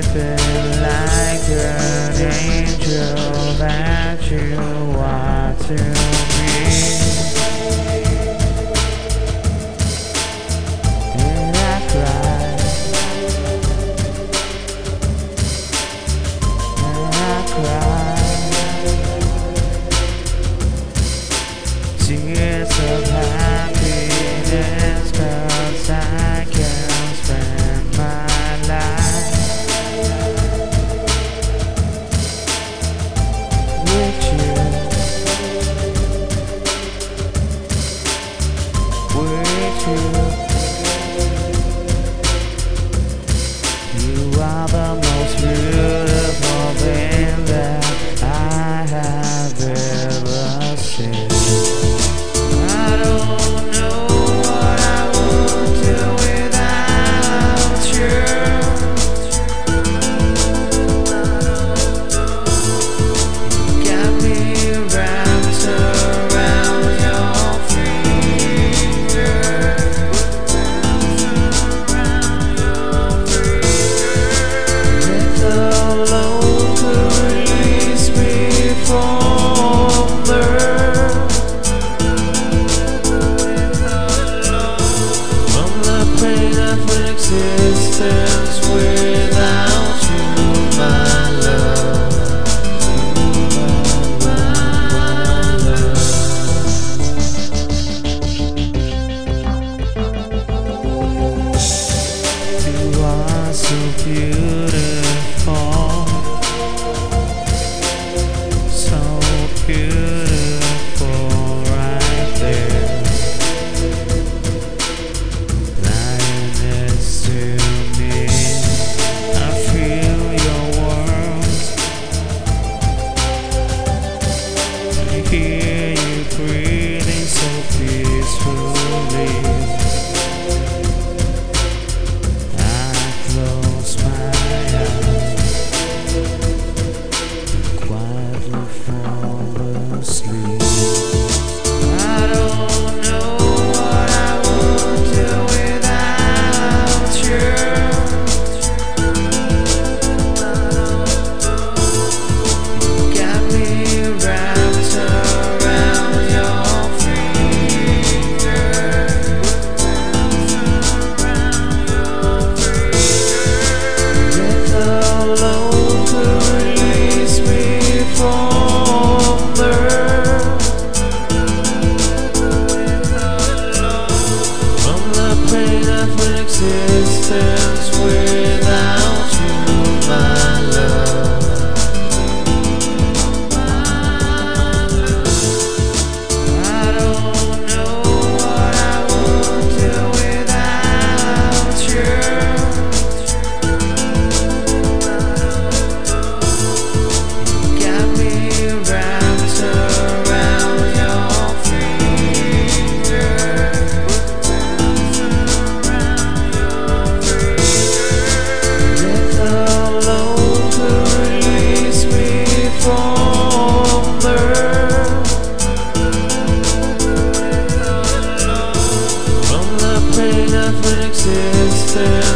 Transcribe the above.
feel like an angel that you are to me. Did I cry? Did I cry? Tears of happiness, 'cause I can spend my life with you, with you. You are the most beautiful thing that I have ever seen. I don't know what I would do without you. You got me wrapped around your finger. Let the load to release me from the pain of existence without you, my love. You are so beautiful, so beautiful right there. Lioness to me, I feel your words, I hear you breathing so peacefully. I close my eyes and quietly fall asleep. I don't know what I would do without you. You got me wrapped around your finger. Let the load to release me from the pain of existence without you, my love. I don't know what I would do without you. You got me wrapped around your finger. Let the load to release me from the pain of existence.